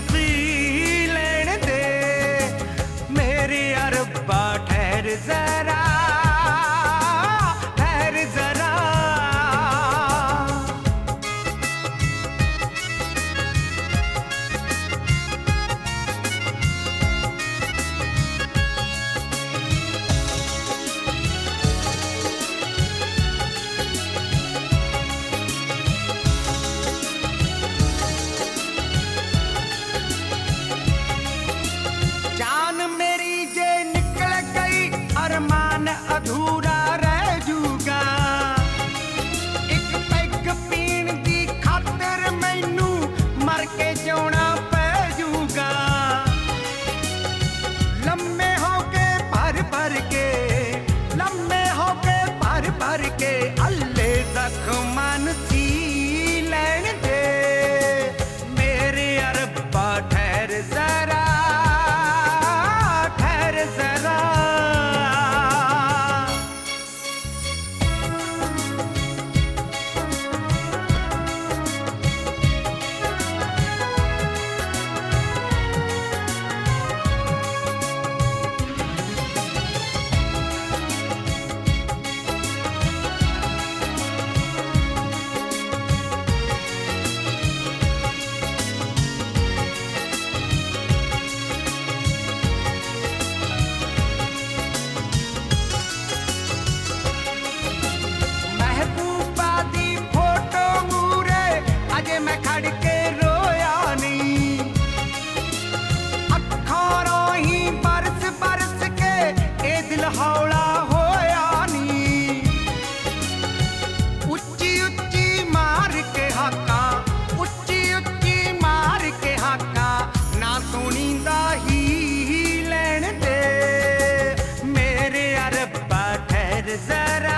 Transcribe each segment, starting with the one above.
P लेने दे मेरे अरब्बा ठहर जरा ठहर जरा। जान मेरी जे निकल गई अरमान अधूरा रह जूगा। एक पैग पीण दी खातिर मैनू मर के जिउणा पै जूगा। लम्मे हो के भर भर के लम्मे हो के भर भर के अल्ले जख्मान सी लैण दे मेरे अरब्बा ठहर जरा जरा। मैं खड़ के रोया नहीं अखारों ही बरस बरस के ए दिल हौला होया नहीं। उच्ची उच्ची मार के हाका उच्ची उच्ची मार के हाका ना सुनींदा ही लैण दे मेरे अरब्बा ठहर जरा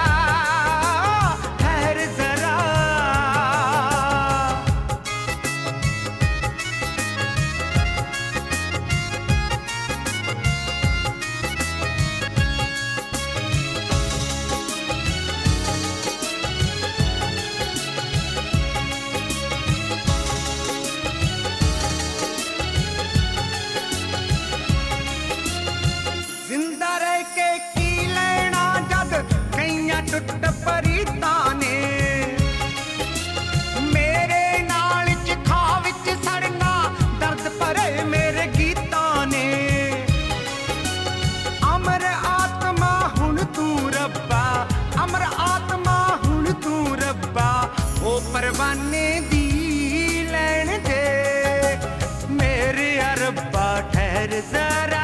ठहर जरा। जिंदा रह के की लेना जद कईयां टुट परीता ने मेरे नाल चिखा विच सड़ना दर्द भरे मेरे गीतां ने। अमर आत्मा हुण तू रब्बा अमर आत्मा हुण तू रब्बा ओ परवाने दी लैण दे मेरे अरब्बा ठहर जरा।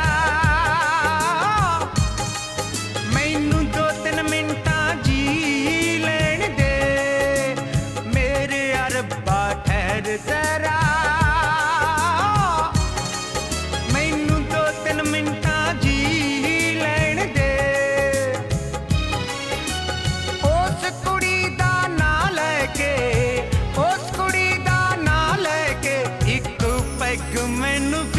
मैनू 2-3 मिंटां जी लैण दे मेरे अरब्बा ठहर जरा। मैनू 2-3 मिंटां जी लैण दे उस कुड़ी दा नां लैके उस कुड़ी दा नां लैके एक पैग मैनू